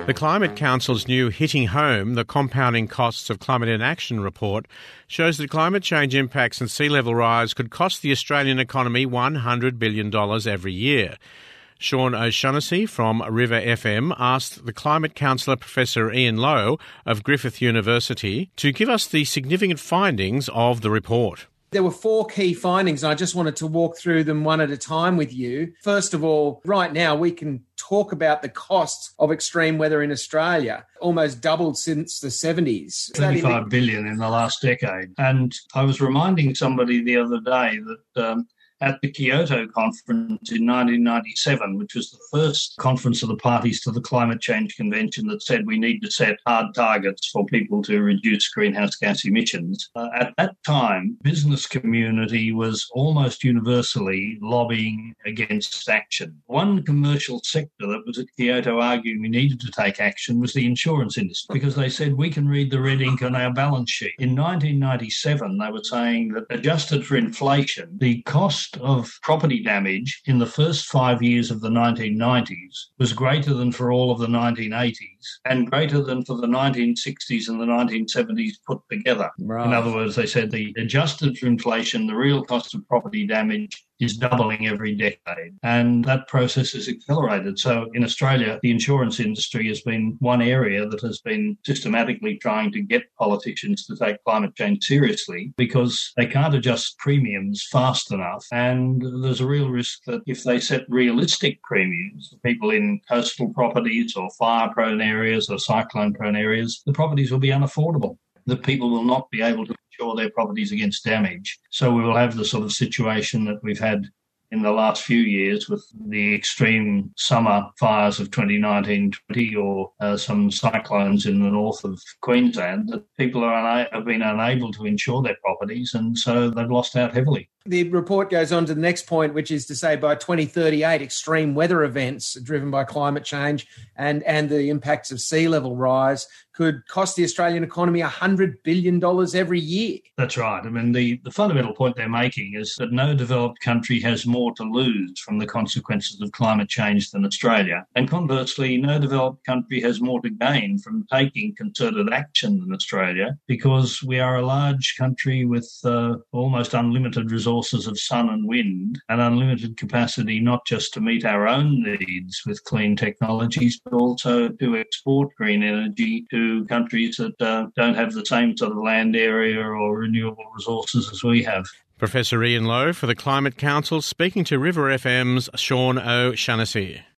The Climate Council's new Hitting Home, the Compounding Costs of Climate Inaction report shows that climate change impacts and sea level rise could cost the Australian economy $100 billion every year. Sean O'Shaughnessy from River FM asked the Climate Counsellor Professor Ian Lowe of Griffith University to give us the significant findings of the report. There were 4 key findings, and I just wanted to walk through them one at a time with you. First of all, right now we can talk about the costs of extreme weather in Australia, almost doubled since the 70s. $35 billion in the last decade. And I was reminding somebody the other day that at the Kyoto Conference in 1997, which was the first conference of the parties to the Climate Change Convention that said we need to set hard targets for people to reduce greenhouse gas emissions. At that time, business community was almost universally lobbying against action. One commercial sector that was at Kyoto arguing we needed to take action was the insurance industry, because they said we can read the red ink on our balance sheet. In 1997, they were saying that adjusted for inflation, the cost of property damage in the first 5 years of the 1990s was greater than for all of the 1980s and greater than for the 1960s and the 1970s put together. Right. In other words, they said the adjusted for inflation, the real cost of property damage is doubling every decade. And that process is accelerated. So in Australia, the insurance industry has been one area that has been systematically trying to get politicians to take climate change seriously because they can't adjust premiums fast enough. And there's a real risk that if they set realistic premiums for people in coastal properties or fire-prone areas or cyclone-prone areas, the properties will be unaffordable. That people will not be able to insure their properties against damage. So we will have the sort of situation that we've had in the last few years with the extreme summer fires of 2019-20 or some cyclones in the north of Queensland, that people have been unable to insure their properties, and so they've lost out heavily. The report goes on to the next point, which is to say by 2038, extreme weather events driven by climate change and the impacts of sea level rise could cost the Australian economy $100 billion every year. That's right. I mean, the fundamental point they're making is that no developed country has more to lose from the consequences of climate change than Australia. And conversely, no developed country has more to gain from taking concerted action than Australia, because we are a large country with almost unlimited resources of sun and wind and unlimited capacity not just to meet our own needs with clean technologies, but also to export green energy to countries that don't have the same sort of land area or renewable resources as we have. Professor Ian Lowe for the Climate Council speaking to River FM's Sean O'Shaughnessy.